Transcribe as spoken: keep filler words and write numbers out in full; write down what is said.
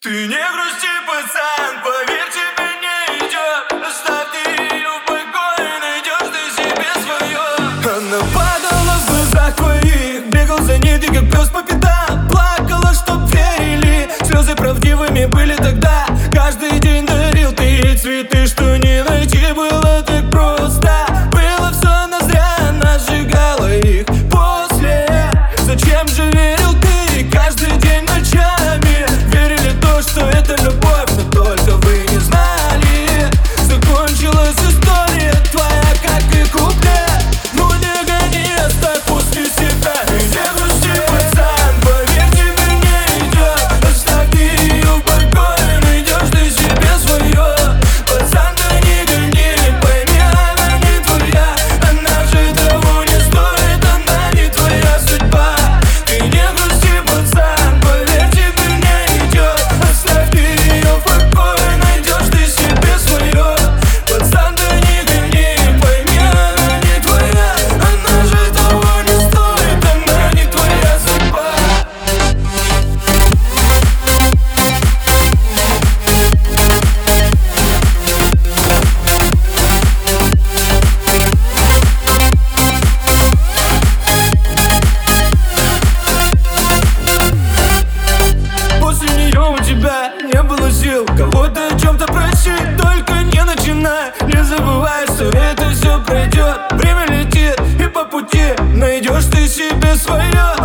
Ты не грусти, пацан, поверь, тебе не идет. Оставь ты ее в покое, найдешь ты себе свое. Она падала в глазах твоих, бегал за ней ты как пес по пятам. Плакала, чтоб верили, слезы правдивыми были тогда. Каждый день дарил ты ей цветы, что не найти было так просто. Было все назря, она сжигала их после. Зачем же верил ты каждый день ночами? Верили то, что это любовь, но только вы не знали. Закончилась история твоя, как и куплет. Ну не гони, оставь после себя. Не грусти, пацан, поверь, тебе не идет. Оставь ты ее в покое, найдешь ты себе свое. Пацан, да не гони, пойми, она не твоя. Она же того не стоит, она не твоя судьба. Ты не грусти, пацан, поверь, тебе не идет. Оставь ты ее в покое, найдешь ты себе свое. Пацан, да не гони, пойми, она не твоя. Она же того не стоит, она не твоя судьба. После нее у тебя не было сил кого-то о чем-то просить. Только не начинай, не забывай, что это все пройдет. Время летит, и по пути найдешь ты себе свое.